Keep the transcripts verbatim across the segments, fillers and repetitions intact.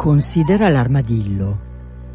Considera l'armadillo.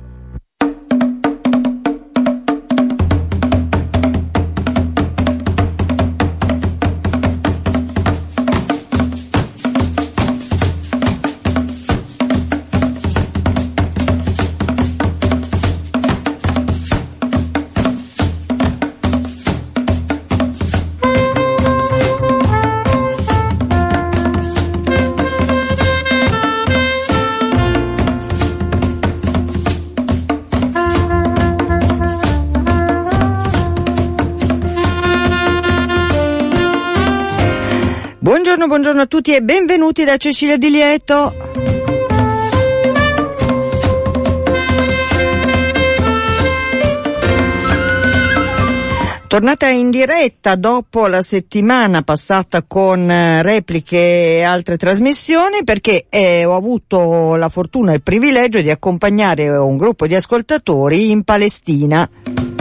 Buongiorno, buongiorno a tutti e benvenuti da Cecilia Di Lieto. Tornata in diretta dopo la settimana passata con repliche e altre trasmissioni, perché eh, ho avuto la fortuna e il privilegio di accompagnare un gruppo di ascoltatori in Palestina.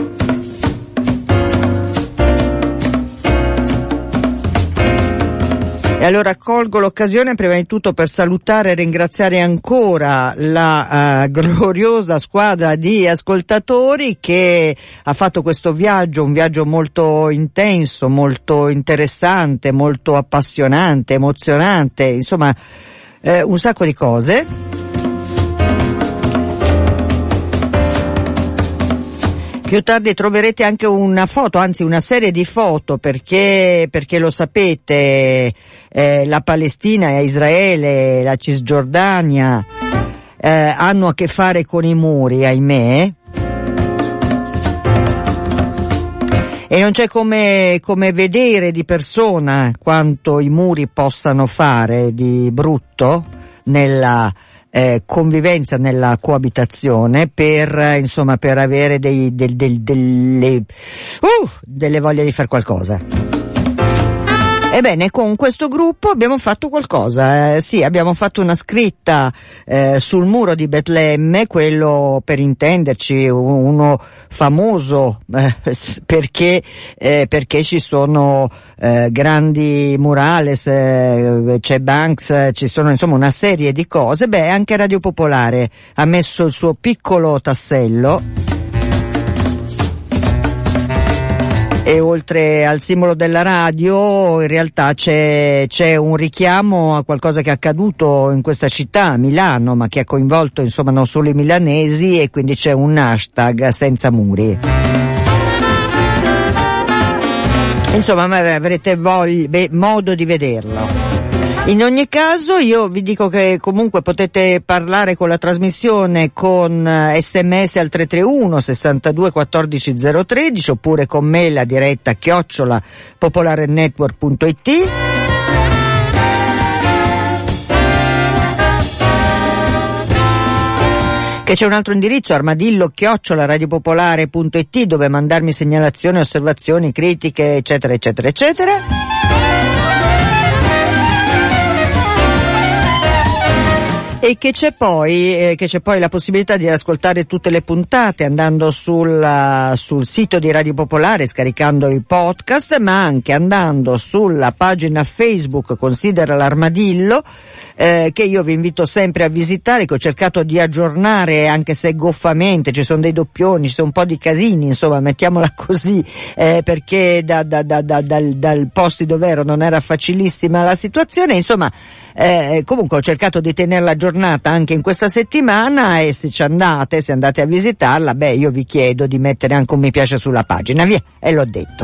E allora colgo l'occasione prima di tutto per salutare e ringraziare ancora la uh, gloriosa squadra di ascoltatori che ha fatto questo viaggio, un viaggio molto intenso, molto interessante, molto appassionante, emozionante, insomma eh, un sacco di cose. Più tardi troverete anche una foto, anzi una serie di foto, perché, perché lo sapete, eh, la Palestina e Israele, la Cisgiordania, eh, hanno a che fare con i muri, ahimè. E non c'è come, come vedere di persona quanto i muri possano fare di brutto nella Eh, convivenza, nella coabitazione, per eh, insomma per avere dei, del, del, delle uh, delle voglie di fare qualcosa. Ebbene, con questo gruppo abbiamo fatto qualcosa, eh, sì, abbiamo fatto una scritta eh, sul muro di Betlemme, quello, per intenderci, uno famoso eh, perché eh, perché ci sono eh, grandi murales, eh, c'è Banks, ci sono insomma una serie di cose. Beh, anche Radio Popolare ha messo il suo piccolo tassello. E oltre al simbolo della radio, in realtà c'è, c'è un richiamo a qualcosa che è accaduto in questa città, Milano, ma che ha coinvolto insomma non solo i milanesi, e quindi c'è un hashtag senza muri. Insomma, avrete voglia, beh, modo di vederlo. In ogni caso io vi dico che comunque potete parlare con la trasmissione con sms al tre tre uno sessantadue quattordici zero tredici, oppure con me la diretta chiocciola popolarenetwork punto it. Che c'è un altro indirizzo, armadillo chiocciola radiopopolare punto it, dove mandarmi segnalazioni, osservazioni, critiche, eccetera eccetera eccetera. E che c'è poi eh, che c'è poi la possibilità di ascoltare tutte le puntate andando sul, uh, sul sito di Radio Popolare, scaricando i podcast, ma anche andando sulla pagina Facebook Considera l'Armadillo, eh, che io vi invito sempre a visitare, che ho cercato di aggiornare, anche se goffamente, ci sono dei doppioni, ci sono un po' di casini, insomma, mettiamola così, eh, perché da, da, da, da, dal, dal posti dove ero non era facilissima la situazione, insomma, eh, comunque ho cercato di tenerla aggiornata anche in questa settimana, e se ci andate, se andate a visitarla, beh, io vi chiedo di mettere anche un mi piace sulla pagina, via, e l'ho detto.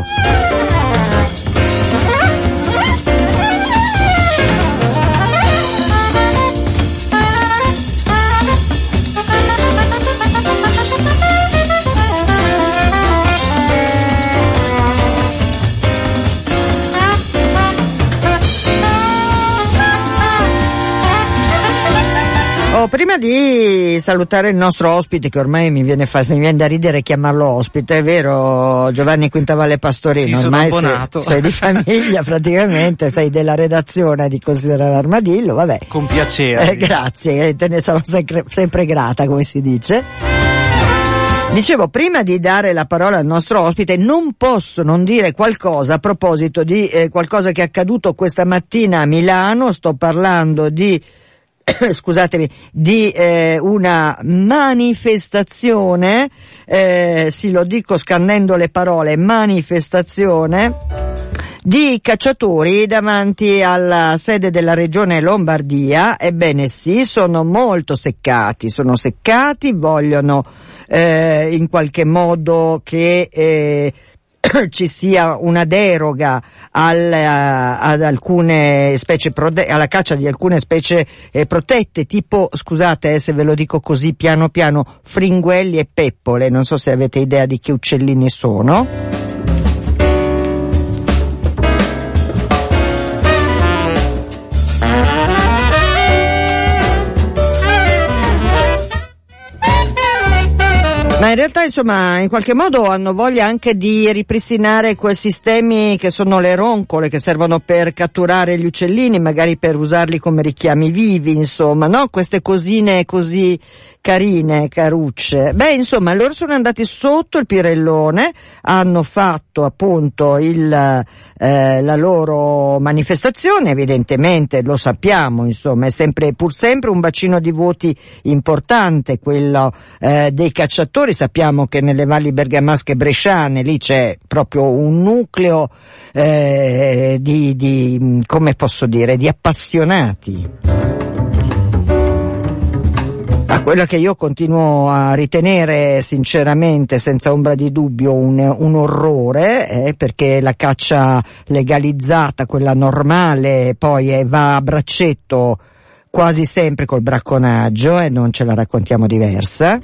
Oh, prima di salutare il nostro ospite, che ormai mi viene, fa, mi viene da ridere chiamarlo ospite, è vero, Giovanni Quintavalle Pastorino? Sì, ormai sono sei, sei di famiglia praticamente, sei della redazione di Considera l'Armadillo, vabbè. Con piacere. Eh, grazie, te ne sarò sempre, sempre grata, come si dice. Dicevo, prima di dare la parola al nostro ospite, non posso non dire qualcosa a proposito di eh, qualcosa che è accaduto questa mattina a Milano. Sto parlando di scusatemi, di eh, una manifestazione, eh, sì, lo dico scandendo le parole, manifestazione di cacciatori davanti alla sede della regione Lombardia. Ebbene sì, sono molto seccati, sono seccati, vogliono eh, in qualche modo che eh, ci sia una deroga al, ad alcune specie prote- alla caccia di alcune specie eh, protette, tipo, scusate eh, se ve lo dico così piano piano, fringuelli e peppole. Non so se avete idea di che uccellini sono. Ma in realtà, insomma, in qualche modo hanno voglia anche di ripristinare quei sistemi che sono le roncole, che servono per catturare gli uccellini, magari per usarli come richiami vivi, insomma, no? Queste cosine così carine, carucce. Beh, insomma, loro sono andati sotto il Pirellone, hanno fatto appunto il, eh, la loro manifestazione, evidentemente lo sappiamo, insomma, è sempre, pur sempre un bacino di voti importante quello eh, dei cacciatori. Sappiamo che nelle valli bergamasche bresciane lì c'è proprio un nucleo eh, di, di, come posso dire, di appassionati. A quello che io continuo a ritenere sinceramente, senza ombra di dubbio, un, un orrore, eh, perché la caccia legalizzata, quella normale, poi eh, va a braccetto quasi sempre col bracconaggio e non ce la raccontiamo diversa.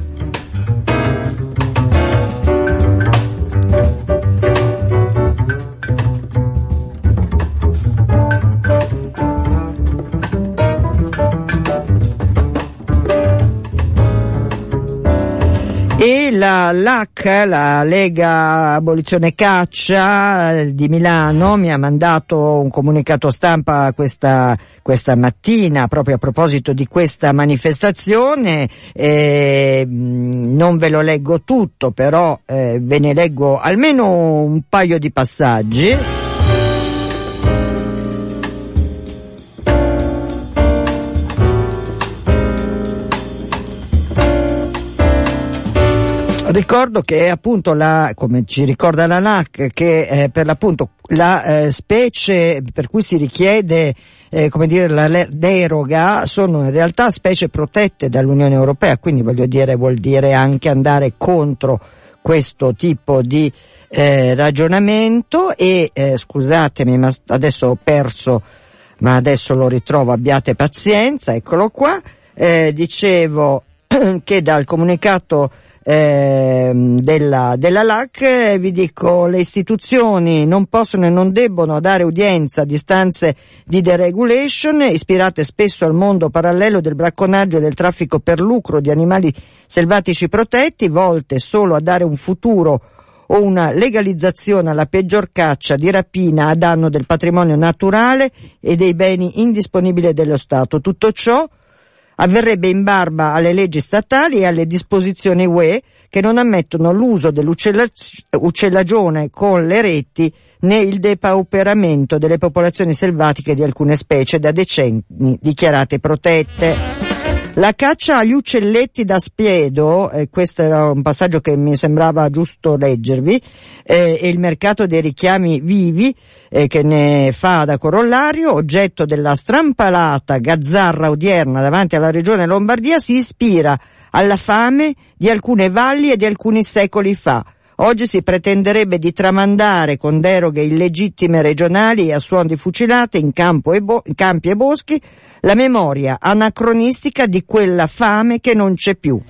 E la L A C, la Lega Abolizione Caccia di Milano, mi ha mandato un comunicato stampa questa, questa mattina proprio a proposito di questa manifestazione. Eh, non ve lo leggo tutto, però eh, ve ne leggo almeno un paio di passaggi. Ricordo che appunto la, come ci ricorda la N A C, che eh, per l'appunto la eh, specie per cui si richiede eh, come dire la le- deroga sono in realtà specie protette dall'Unione Europea, quindi voglio dire vuol dire anche andare contro questo tipo di eh, ragionamento e eh, scusatemi ma adesso ho perso, ma adesso lo ritrovo, abbiate pazienza, eccolo qua. Eh, dicevo che dal comunicato Eh, della, della L A C eh, vi dico, le istituzioni non possono e non debbono dare udienza di istanze di deregulation ispirate spesso al mondo parallelo del bracconaggio e del traffico per lucro di animali selvatici protetti, volte solo a dare un futuro o una legalizzazione alla peggior caccia di rapina a danno del patrimonio naturale e dei beni indisponibili dello Stato. Tutto ciò avverrebbe in barba alle leggi statali e alle disposizioni U E che non ammettono l'uso dell'uccellagione con le reti né il depauperamento delle popolazioni selvatiche di alcune specie da decenni dichiarate protette. La caccia agli uccelletti da spiedo, eh, questo era un passaggio che mi sembrava giusto leggervi, eh, e il mercato dei richiami vivi eh, che ne fa da corollario, oggetto della strampalata gazzarra odierna davanti alla regione Lombardia, si ispira alla fame di alcune valli e di alcuni secoli fa. Oggi si pretenderebbe di tramandare con deroghe illegittime regionali e a suon di fucilate in, campo e bo- in campi e boschi la memoria anacronistica di quella fame che non c'è più.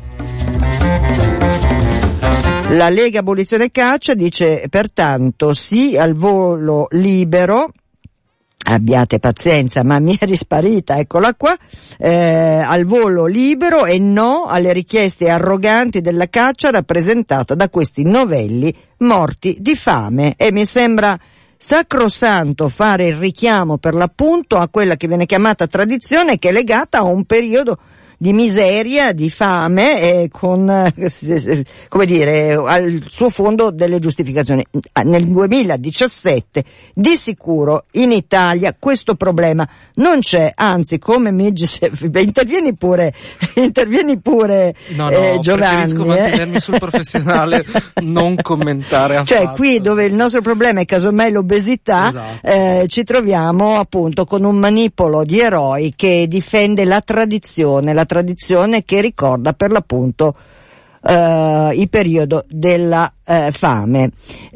La Lega Abolizione Caccia dice pertanto sì al volo libero. Abbiate pazienza, ma mi è risparita, eccola qua, eh, al volo libero e no alle richieste arroganti della caccia rappresentata da questi novelli morti di fame. E mi sembra sacrosanto fare il richiamo per l'appunto a quella che viene chiamata tradizione, che è legata a un periodo di miseria, di fame, e con, eh, come dire, al suo fondo delle giustificazioni. Nel duemiladiciassette di sicuro in Italia questo problema non c'è, anzi, come mi dice, intervieni pure, intervieni pure, no, no, eh, Giovanni. Preferisco mantenermi eh. sul professionale, non commentare affatto. Cioè, qui dove il nostro problema è casomai l'obesità, esatto. eh, ci troviamo appunto con un manipolo di eroi che difende la tradizione, la tradizione che ricorda per l'appunto Uh, il periodo della uh, fame.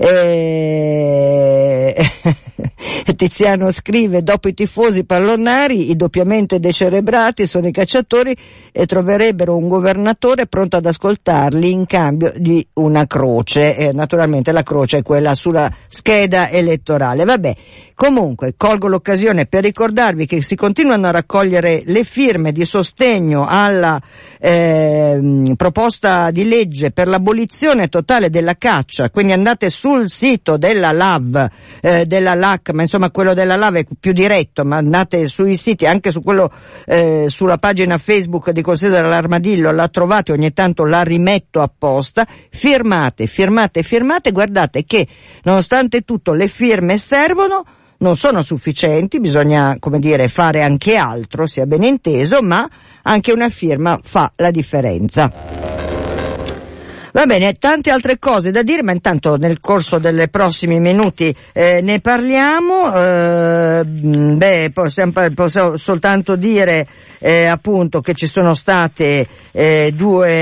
E... Tiziano scrive: dopo i tifosi pallonari, i doppiamente decerebrati sono i cacciatori e troverebbero un governatore pronto ad ascoltarli in cambio di una croce. E naturalmente la croce è quella sulla scheda elettorale. Vabbè, comunque colgo l'occasione per ricordarvi che si continuano a raccogliere le firme di sostegno alla eh, proposta di legge per l'abolizione totale della caccia, quindi andate sul sito della L A V, eh, della L A C, ma insomma quello della L A V è più diretto, ma andate sui siti, anche su quello, eh, sulla pagina Facebook di Consiglio dell'Armadillo la trovate, ogni tanto la rimetto apposta, firmate, firmate, firmate, guardate che nonostante tutto le firme servono, non sono sufficienti, bisogna, come dire, fare anche altro, sia ben inteso, ma anche una firma fa la differenza. Va bene, tante altre cose da dire, ma intanto nel corso dei prossimi minuti eh, ne parliamo. Eh, beh, possiamo, possiamo soltanto dire eh, appunto che ci sono state eh,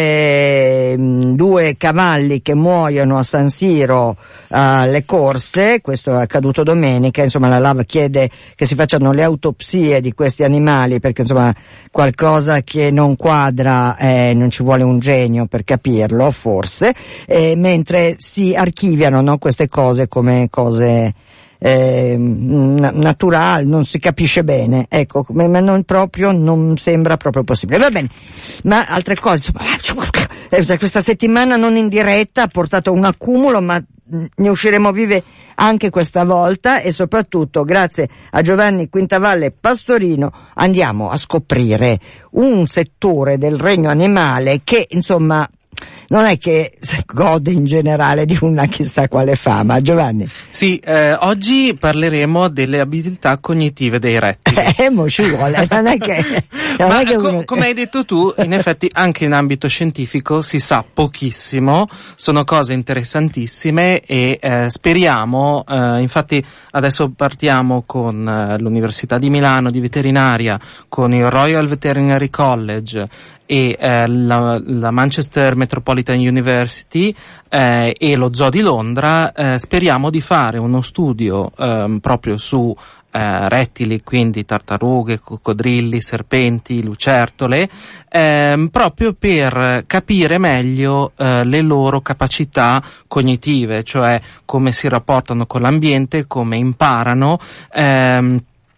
due, due cavalli che muoiono a San Siro alle corse, questo è accaduto domenica. Insomma, la L A V chiede che si facciano le autopsie di questi animali, perché insomma qualcosa che non quadra, eh, non ci vuole un genio per capirlo, forse. Forse, eh, mentre si archiviano, no, queste cose come cose eh, naturali, non si capisce bene, ecco, ma non proprio, non sembra proprio possibile. Va bene, ma altre cose, insomma, questa settimana non in diretta ha portato un accumulo, ma ne usciremo vive anche questa volta, e soprattutto grazie a Giovanni Quintavalle Pastorino andiamo a scoprire un settore del regno animale che insomma non è che gode in generale di una chissà quale fama. Giovanni? Sì, eh, oggi parleremo delle abilità cognitive dei rettili. Eh, mo ci vuole, non è che... Non Ma è che co- uno... come hai detto tu, in effetti anche in ambito scientifico si sa pochissimo, sono cose interessantissime e eh, speriamo, eh, infatti adesso partiamo con eh, l'Università di Milano di veterinaria, con il Royal Veterinary College e eh, la, la Manchester Metropolitan University eh, e lo Zoo di Londra. Eh, speriamo di fare uno studio eh, proprio su eh, rettili, quindi tartarughe, coccodrilli, serpenti, lucertole, eh, proprio per capire meglio eh, le loro capacità cognitive, cioè come si rapportano con l'ambiente, come imparano, ehm,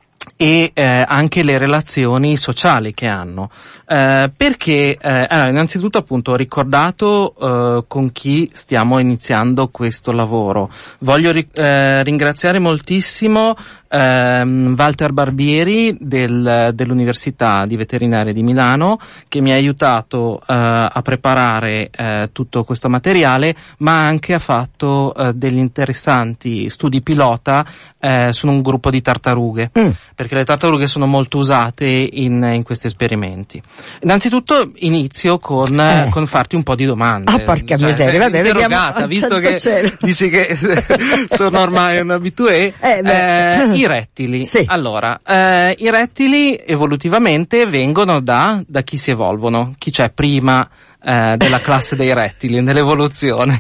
e eh, anche le relazioni sociali che hanno. Eh, perché, eh, allora, innanzitutto appunto ho ricordato eh, con chi stiamo iniziando questo lavoro. Voglio ri- eh, ringraziare moltissimo ehm, Walter Barbieri del, dell'Università di Veterinaria di Milano, che mi ha aiutato eh, a preparare eh, tutto questo materiale, ma anche ha fatto eh, degli interessanti studi pilota eh, su un gruppo di tartarughe, mm. perché le tartarughe sono molto usate in, in questi esperimenti. Innanzitutto inizio con, eh. con farti un po' di domande. Ah, porca cioè, miseria, vabbè, interrogata, visto che cielo. dici che sono ormai un abitué. Eh, eh, I rettili. Sì. Allora, eh, i rettili evolutivamente vengono da, da chi si evolvono, chi c'è prima eh, della classe dei rettili nell'evoluzione.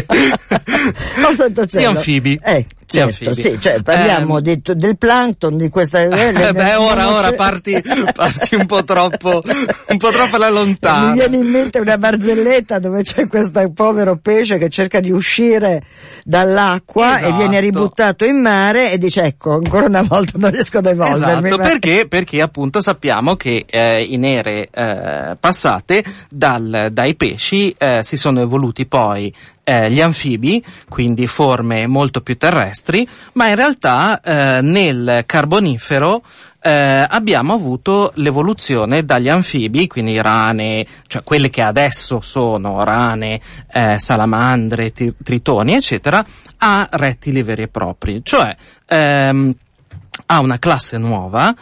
Oh, santo cielo. Gli anfibi. Eh. Certo, sì, cioè parliamo eh, di, del plankton, di questa... Eh, eh, beh, ora, ora parti, parti un po' troppo, un po' troppo alla lontana. Mi viene in mente una barzelletta dove c'è questo povero pesce che cerca di uscire dall'acqua, esatto, e viene ributtato in mare e dice: ecco, ancora una volta non riesco ad evolvermi. Esatto, perché, perché appunto sappiamo che eh, in ere eh, passate dal, dai pesci eh, si sono evoluti poi eh, gli anfibi, quindi forme molto più terrestri, ma in realtà eh, nel Carbonifero eh, abbiamo avuto l'evoluzione dagli anfibi, quindi rane, cioè quelle che adesso sono rane, eh, salamandre, t- tritoni, eccetera, a rettili veri e propri, cioè ehm, ha una classe nuova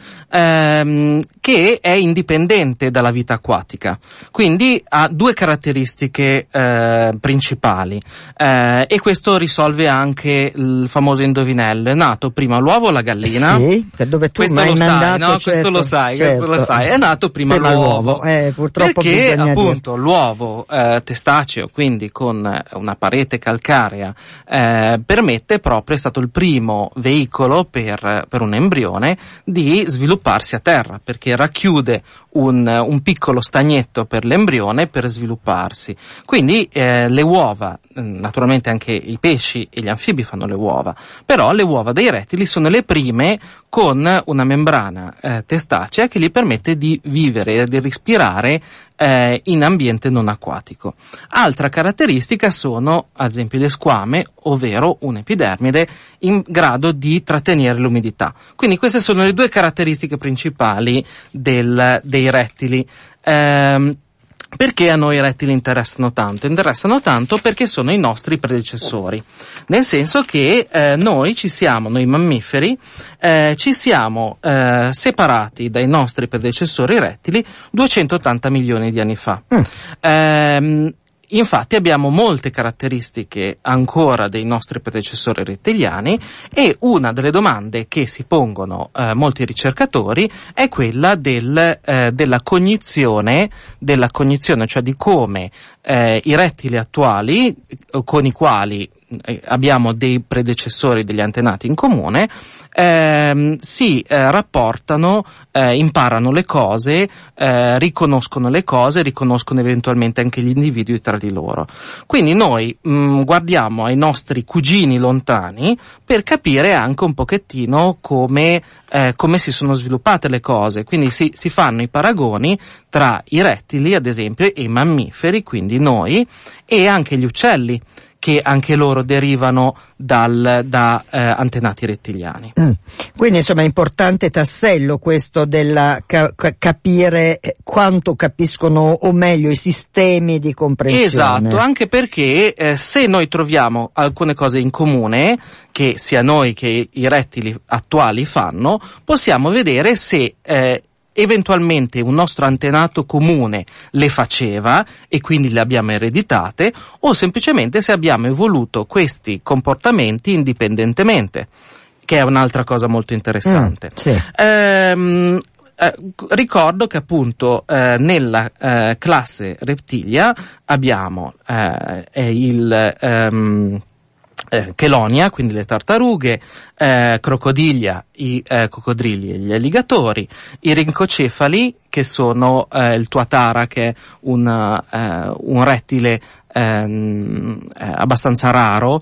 ehm, che è indipendente dalla vita acquatica, quindi ha due caratteristiche eh, principali eh, e questo risolve anche il famoso indovinello: è nato prima l'uovo o la gallina? Sì, dove tu questo mi hai lo sai, mandato, no? certo, questo lo sai, certo. questo lo sai, è nato prima, prima l'uovo, l'uovo. Eh, purtroppo perché bisogna appunto dire. l'uovo eh, testaceo, quindi con una parete calcarea, eh, permette proprio, è stato il primo veicolo per, per un embrione di svilupparsi a terra, perché racchiude un, un piccolo stagnetto per l'embrione per svilupparsi. Quindi eh, le uova, naturalmente anche i pesci e gli anfibi fanno le uova, però le uova dei rettili sono le prime con una membrana eh, testacea che gli permette di vivere e di respirare eh, in ambiente non acquatico. Altra caratteristica sono, ad esempio, le squame, ovvero un'epidermide in grado di trattenere l'umidità. Quindi queste sono le due caratteristiche principali del, dei rettili. Ehm, Perché a noi i rettili interessano tanto? Interessano tanto perché sono i nostri predecessori, nel senso che eh, noi ci siamo, noi mammiferi, eh, ci siamo eh, separati dai nostri predecessori rettili duecentottanta milioni di anni fa. Mm. Ehm, Infatti abbiamo molte caratteristiche ancora dei nostri predecessori rettiliani e una delle domande che si pongono eh, molti ricercatori è quella del, eh, della cognizione, della cognizione, cioè di come eh, i rettili attuali, con i quali eh, abbiamo dei predecessori, degli antenati in comune, ehm, si eh, rapportano, eh, imparano le cose, eh, riconoscono le cose, riconoscono eventualmente anche gli individui tra di loro. Quindi noi mh, guardiamo ai nostri cugini lontani per capire anche un pochettino come, eh, come si sono sviluppate le cose. Quindi si, si fanno i paragoni tra i rettili, ad esempio, e i mammiferi, quindi noi, e anche gli uccelli, che anche loro derivano dal, da eh, antenati rettiliani. Mm. Quindi insomma è importante tassello questo della ca- capire quanto capiscono o meglio i sistemi di comprensione. Esatto, anche perché eh, se noi troviamo alcune cose in comune, che sia noi che i rettili attuali fanno, possiamo vedere se eh, eventualmente un nostro antenato comune le faceva e quindi le abbiamo ereditate, o semplicemente se abbiamo evoluto questi comportamenti indipendentemente, che è un'altra cosa molto interessante. Mm, sì. Ehm, eh, ricordo che appunto eh, nella eh, classe Reptilia abbiamo eh, il ehm, Eh, chelonia, quindi le tartarughe, eh, crocodilia, i eh, coccodrilli e gli alligatori, i rincocefali, che sono eh, il tuatara, che è un, eh, un rettile ehm, eh, abbastanza raro,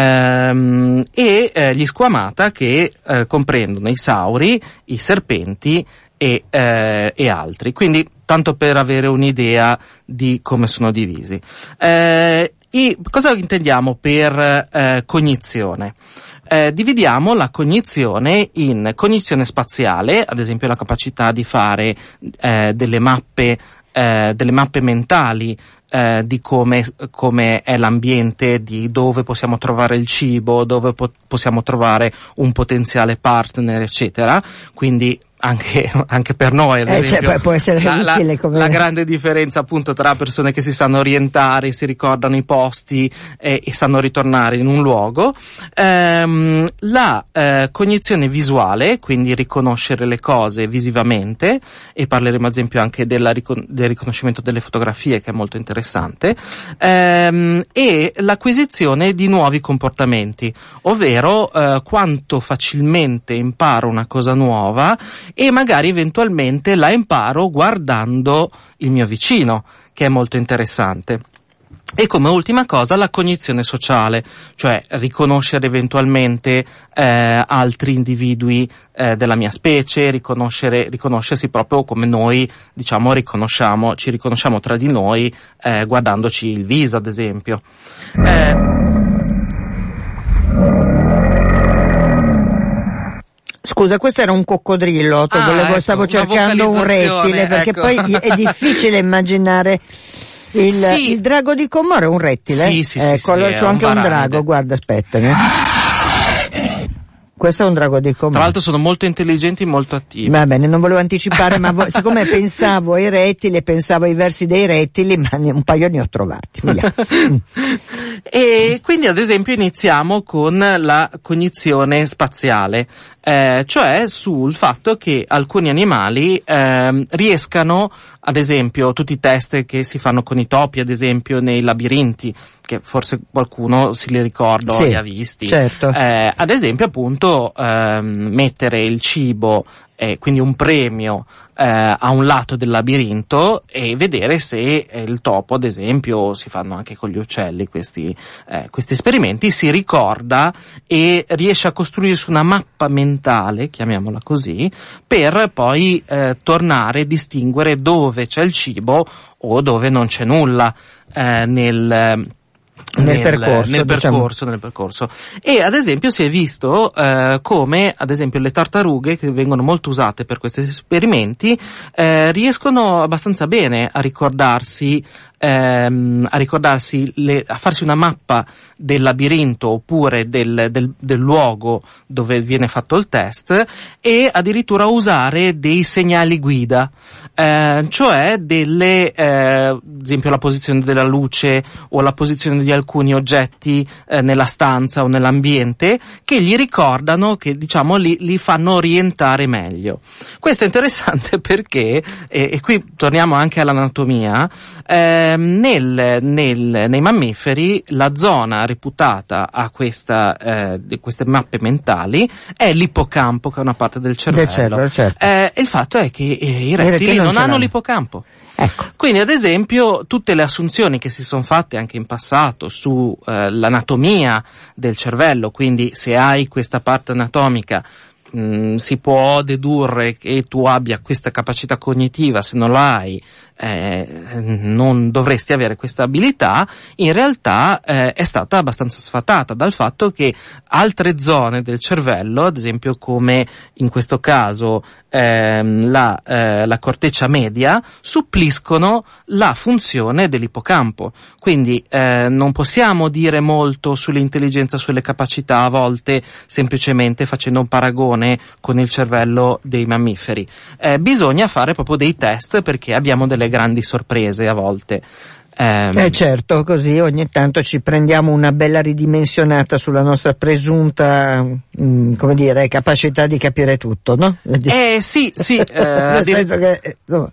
ehm, e eh, gli squamata, che eh, comprendono i sauri, i serpenti e, eh, e altri. Quindi, tanto per avere un'idea di come sono divisi. Eh, E cosa intendiamo per eh, cognizione? Eh, dividiamo la cognizione in cognizione spaziale, ad esempio la capacità di fare eh, delle mappe, eh, delle mappe mentali eh, di come, come è l'ambiente, di dove possiamo trovare il cibo, dove po- possiamo trovare un potenziale partner, eccetera. Quindi anche, anche per noi, ad eh, esempio, cioè, può essere la, utile la, come... la grande differenza appunto tra persone che si sanno orientare, si ricordano i posti e, e sanno ritornare in un luogo, ehm, la eh, cognizione visuale, quindi riconoscere le cose visivamente, e parleremo ad esempio anche della, del riconoscimento delle fotografie, che è molto interessante, ehm, e l'acquisizione di nuovi comportamenti, ovvero eh, quanto facilmente imparo una cosa nuova e magari eventualmente la imparo guardando il mio vicino, che è molto interessante. E come ultima cosa la cognizione sociale, cioè riconoscere eventualmente eh, altri individui eh, della mia specie, riconoscere, riconoscersi proprio come noi, diciamo, riconosciamo, ci riconosciamo tra di noi eh, guardandoci il viso, ad esempio. Eh, Scusa, questo era un coccodrillo, ah, volevo, ecco, stavo cercando un rettile, perché ecco. poi è difficile immaginare. Il, sì. il drago di Comoro è un rettile? Sì, sì, ecco, sì, allora sì, c'ho anche un, un drago, guarda, aspettami. Questo è un drago di Comoro. Tra l'altro sono molto intelligenti e molto attivi. Va bene, non volevo anticipare, ma vo- siccome pensavo ai rettili, pensavo ai versi dei rettili, ma ne- un paio ne ho trovati. Via. E quindi ad esempio iniziamo con la cognizione spaziale, eh, cioè sul fatto che alcuni animali eh, riescano, ad esempio tutti i test che si fanno con i topi, ad esempio nei labirinti, che forse qualcuno si li ricorda o Sì, li ha visti, certo. eh, ad esempio appunto ehm, mettere il cibo, eh, quindi un premio eh, a un lato del labirinto e vedere se eh, il topo, ad esempio, si fanno anche con gli uccelli questi, eh, questi esperimenti, si ricorda e riesce a costruirsi una mappa mentale, chiamiamola così, per poi eh, tornare e distinguere dove c'è il cibo o dove non c'è nulla eh, nel Nel, nel percorso, nel diciamo. percorso, nel percorso. E ad esempio si è visto eh, come ad esempio le tartarughe, che vengono molto usate per questi esperimenti, eh, riescono abbastanza bene a ricordarsi ehm, a ricordarsi le, a farsi una mappa del labirinto oppure del, del, del luogo dove viene fatto il test e addirittura usare dei segnali guida, eh, cioè delle eh, ad esempio la posizione della luce o la posizione di alcuni oggetti eh, nella stanza o nell'ambiente che gli ricordano, che diciamo li, li fanno orientare meglio. Questo è interessante perché, e, e qui torniamo anche all'anatomia, eh, nel, nel, nei mammiferi la zona reputata a questa, eh, di queste mappe mentali è l'ippocampo, che è una parte del cervello. Del cervello, certo. Eh, il fatto è che eh, i rettili, I rettili non, non hanno l'ippocampo. Ecco. Quindi ad esempio tutte le assunzioni che si sono fatte anche in passato su eh, l'anatomia del cervello, quindi se hai questa parte anatomica mh, si può dedurre che tu abbia questa capacità cognitiva, se non la hai eh, non dovresti avere questa abilità, in realtà eh, è stata abbastanza sfatata dal fatto che altre zone del cervello, ad esempio come in questo caso ehm, la, eh, la corteccia media, suppliscono la funzione dell'ippocampo. Quindi eh, non possiamo dire molto sull'intelligenza, sulle capacità a volte semplicemente facendo un paragone con il cervello dei mammiferi. Eh, bisogna fare proprio dei test, perché abbiamo delle grandi sorprese a volte. Eh, eh certo, così ogni tanto ci prendiamo una bella ridimensionata sulla nostra presunta, mh, come dire, capacità di capire tutto, no? Eh sì, sì. Eh, Nel senso che insomma,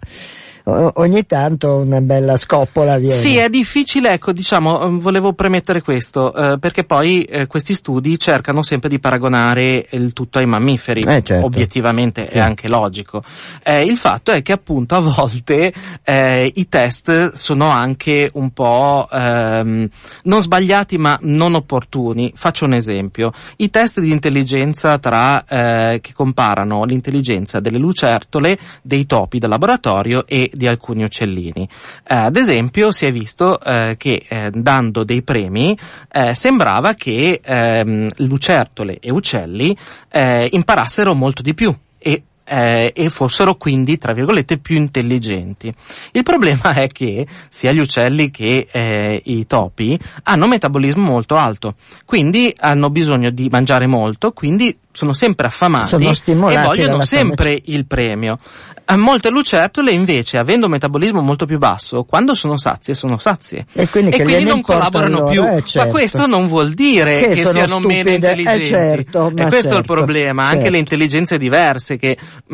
ogni tanto una bella scoppola viene. Sì, è difficile, ecco, diciamo, volevo premettere questo, eh, perché poi eh, questi studi cercano sempre di paragonare il tutto ai mammiferi, eh, certo. Obiettivamente sì. È anche logico. Eh, il fatto è che appunto a volte eh, i test sono anche un po' ehm, non sbagliati ma non opportuni. Faccio un esempio: i test di intelligenza tra eh, che comparano l'intelligenza delle lucertole, dei topi da laboratorio e di alcuni uccellini. Eh, ad esempio si è visto eh, che eh, dando dei premi eh, sembrava che ehm, lucertole e uccelli eh, imparassero molto di più e Eh, e fossero quindi, tra virgolette, più intelligenti. Il problema è che sia gli uccelli che eh, i topi hanno un metabolismo molto alto, quindi hanno bisogno di mangiare molto, quindi sono sempre affamati sono stimolati e vogliono sempre fame. Il premio. A molte lucertole invece, avendo un metabolismo molto più basso, quando sono sazie sono sazie e quindi, e quindi non collaborano loro, più, eh, certo. ma questo non vuol dire che, che sono siano stupide. meno intelligenti, eh, certo, e questo certo, è il problema. certo. Anche le intelligenze diverse, che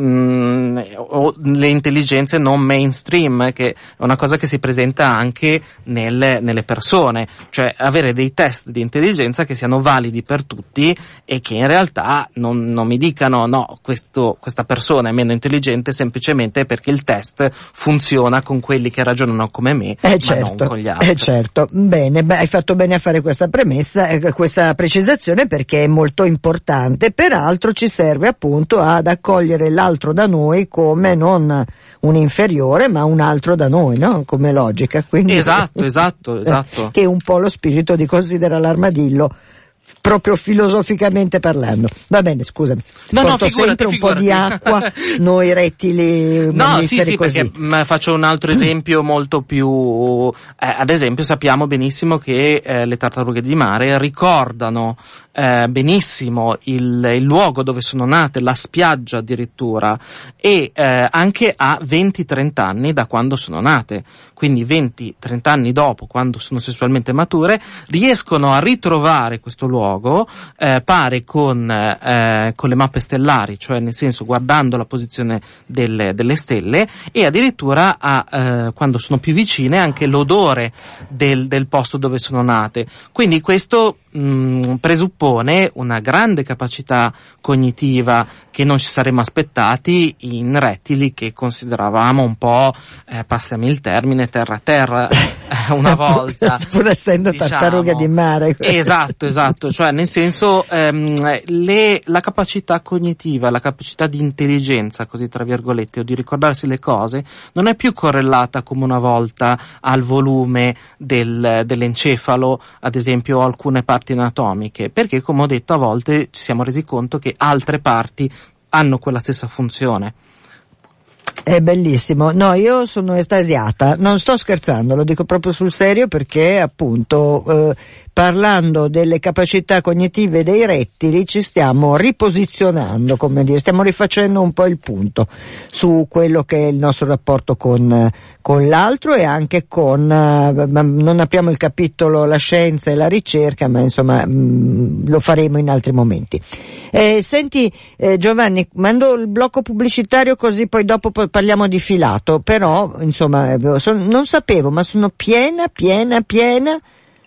mh, o le intelligenze non mainstream, che è una cosa che si presenta anche nelle, nelle persone, cioè avere dei test di intelligenza che siano validi per tutti e che in realtà non, non mi dicano no, questo, questa persona è meno intelligente semplicemente perché il test funziona con quelli che ragionano come me, eh ma certo, non con gli altri. Eh certo, bene, beh, hai fatto bene a fare questa premessa, eh, questa precisazione, perché è molto importante. Peraltro ci serve appunto ad accogliere l'altro da noi come non un inferiore, ma un altro da noi, no? Come logica. Quindi, esatto, esatto, esatto. Che è un po' lo spirito di Considera l'armadillo, proprio filosoficamente parlando. Va bene, scusami. No, Porto no, figurati, sempre un figurati. po' di acqua, noi rettili no, sì, sì, così. perché mh, faccio un altro esempio molto più, eh, ad esempio sappiamo benissimo che eh, le tartarughe di mare ricordano eh, benissimo il, il luogo dove sono nate, la spiaggia addirittura, e eh, anche a venti trenta anni da quando sono nate, quindi venti trenta anni dopo, quando sono sessualmente mature, riescono a ritrovare questo luogo, eh, pare con, eh, con le mappe stellari, cioè nel senso guardando la posizione delle, delle stelle, e addirittura a, eh, quando sono più vicine, anche l'odore del, del posto dove sono nate. Quindi questo mh, presuppone una grande capacità cognitiva che non ci saremmo aspettati in rettili che consideravamo un po', eh, passami il termine, terra-terra una volta. Pur essendo diciamo. Tartarughe di mare. Esatto, esatto, cioè nel senso ehm, le, la capacità cognitiva, la capacità di intelligenza, così tra virgolette, o di ricordarsi le cose, non è più correlata come una volta al volume del, dell'encefalo, ad esempio, o alcune parti anatomiche, perché come ho detto a volte ci siamo resi conto che altre parti hanno quella stessa funzione. È bellissimo, no, io sono estasiata, non sto scherzando, lo dico proprio sul serio, perché appunto eh, parlando delle capacità cognitive dei rettili ci stiamo riposizionando, come dire, stiamo rifacendo un po' il punto su quello che è il nostro rapporto con, con l'altro, e anche con, eh, non apriamo il capitolo la scienza e la ricerca, ma insomma mh, lo faremo in altri momenti. Eh, senti eh, Giovanni, mando il blocco pubblicitario così poi dopo parliamo di filato, però insomma son, non sapevo, ma sono piena, piena, piena.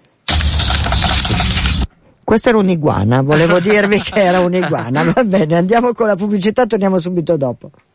Questa era un'iguana, volevo dirvi che era un'iguana, va bene, andiamo con la pubblicità, torniamo subito dopo.